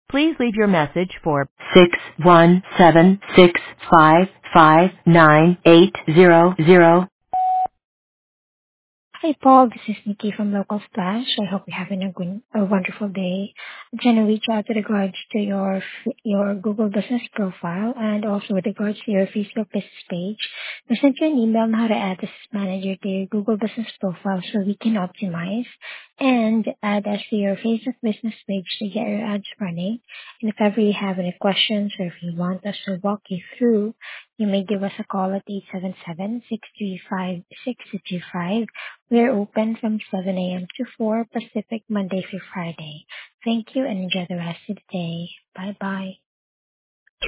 Please leave your message for 617-655-9800. Hi, Paul. This is Nikki from Local Splash. I hope you're having a wonderful day. I'm trying to reach out with regards to your Google Business profile and also with regards to your Facebook business page. I sent you an email on how to add this manager to your Google Business profile so we can optimize and add us to your Facebook business page to get your ads running. And if ever you have any questions or if you want us to walk you through, you may give us a call at 877-635-6225. We're open from 7 a.m. to 4 Pacific, Monday through Friday. Thank you and enjoy the rest of the day. Bye-bye.